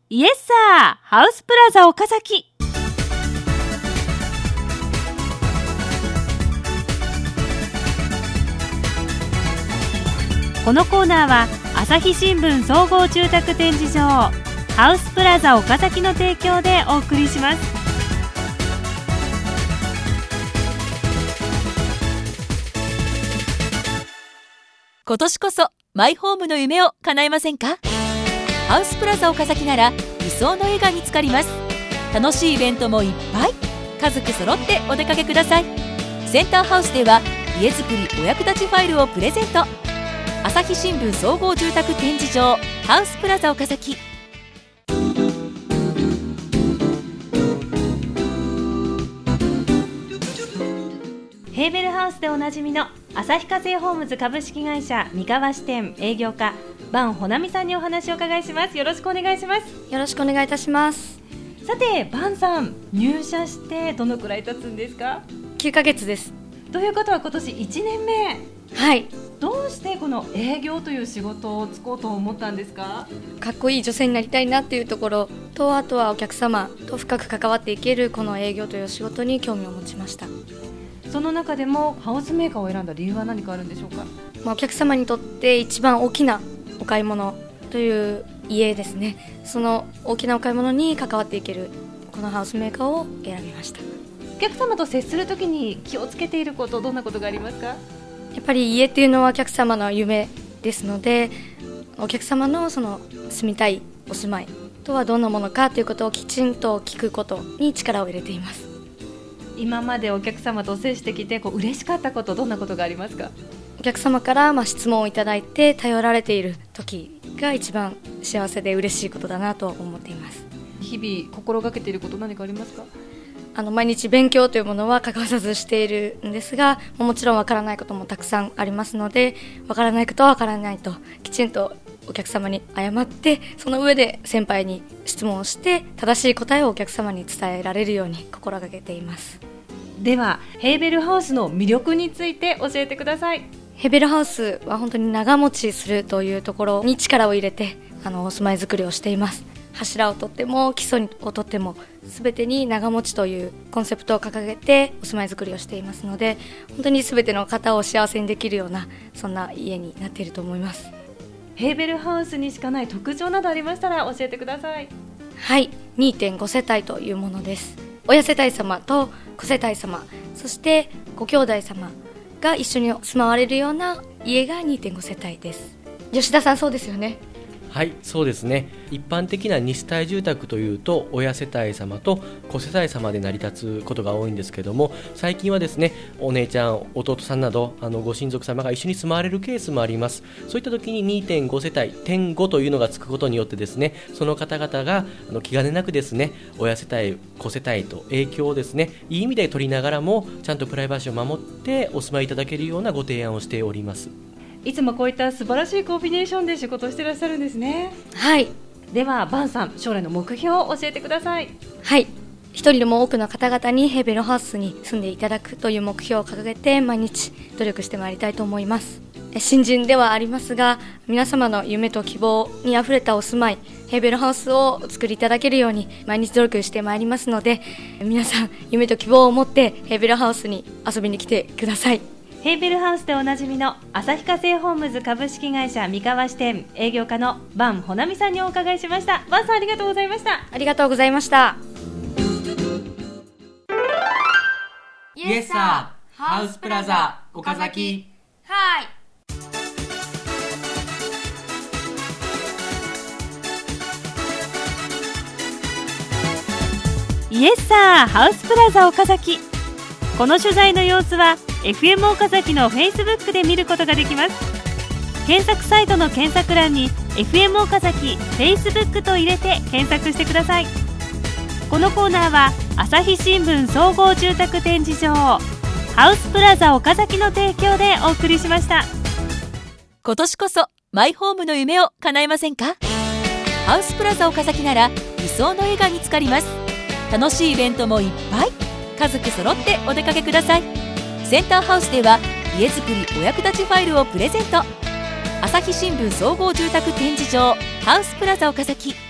イエスサーハウスプラザ岡崎。このコーナーは朝日新聞総合住宅展示場ハウスプラザ岡崎の提供でお送りします。 今年こそマイホームの夢を叶えませんか？ハウスプラザ岡崎なら理想の家が見つかります。楽しいイベントもいっぱい。家族揃ってお出かけください。センターハウスでは家づくりお役立ちファイルをプレゼント。朝日新聞総合住宅展示場ハウスプラザ岡崎。 ヘーベルハウスでおなじみの旭化成ホームズ株式会社三河支店営業課伴穂奈美さんにお話をお伺いします。よろしくお願いします。 よろしくお願いいたします。 さて伴さん、入社してどのくらい経つんですか 9ヶ月です。 ということは今年1年目。 はい。 どうしてこの営業という仕事をつこうと思ったんですか？ かっこいい女性になりたいなっていうところと、あとはお客様と深く関わっていけるこの営業という仕事に興味を持ちました。 その中でもハウスメーカーを選んだ理由は何かあるんでしょうか？ お客様にとって一番大きなお買い物という家ですね。その大きなお買い物に関わっていけるこのハウスメーカーを選びました。 お客様と接するときに気をつけていること、どんなことがありますか？ やっぱり家っていうのはお客様の夢ですので、お客様のその住みたいお住まいとはどんなものかということをきちんと聞くことに力を入れています。 今までお客様と接してきて嬉しかったこと、どんなことがありますか？ お客様から質問をいただいて頼られている時が一番幸せで嬉しいことだなと思っています。 日々心がけていること何かありますか？ 毎日勉強というものは欠かさずしているんですが、もちろんわからないこともたくさんありますので、わからないことはわからないときちんとお客様に謝って、その上で先輩に質問をして正しい答えをお客様に伝えられるように心がけています。 ではヘーベルハウスの魅力について教えてください。 ヘーベルハウスは本当に長持ちするというところに力を入れてお住まい作りをしています。柱をとっても基礎をとっても全てに長持ちというコンセプトを掲げてお住まい作りをしていますので、本当に全ての方を幸せにできるようなそんな家になっていると思います。 ヘーベルハウスにしかない特徴などありましたら教えてください。 はい、2.5 世帯というものです。親世帯様と子世帯様、そしてご兄弟様が一緒に住まわれるような家が 2.5 世帯です。吉田さん、そうですよね？ はい、そうですね。一般的な2世帯住宅というと親世帯様と子世帯様で成り立つことが多いんですけども、最近はですね、お姉ちゃん弟さんなどご親族様が一緒に住まわれるケースもあります。そういった時に 2.5 世帯点5というのがつくことによってですね、その方々が気兼ねなくですね、親世帯子世帯と影響をですね、いい意味で取りながらもちゃんとプライバシーを守ってお住まいいただけるようなご提案をしております。 いつもこういった素晴らしいコンビネーションで仕事をしていらっしゃるんですね。 はい。 では伴さん、将来の目標を教えてください。 はい、一人でも多くの方々にヘーベルハウスに住んでいただくという目標を掲げて毎日努力してまいりたいと思います。新人ではありますが、皆様の夢と希望にあふれたお住まいヘーベルハウスをお作りいただけるように毎日努力してまいりますので、皆さん夢と希望を持ってヘーベルハウスに遊びに来てください。 ヘーベルハウスでおなじみの旭化成ホームズ株式会社三河支店営業課の伴穂奈美さんにお伺いしました。伴さん、ありがとうございました。 ありがとうございました。 イエスサーハウスプラザ岡崎。 はい。 イエスサーハウスプラザ岡崎。この取材の様子は FM 岡崎の Facebook で見ることができます。検索サイトの検索欄に FM 岡崎 Facebook と入れて検索してください。このコーナーは朝日新聞総合住宅展示場ハウスプラザ岡崎の提供でお送りしました。 今年こそマイホームの夢を叶えませんか？ハウスプラザ岡崎なら理想の家が見つかります。楽しいイベントもいっぱい。家族揃ってお出かけください。センターハウスでは家づくりお役立ちファイルをプレゼント。朝日新聞総合住宅展示場ハウスプラザ岡崎。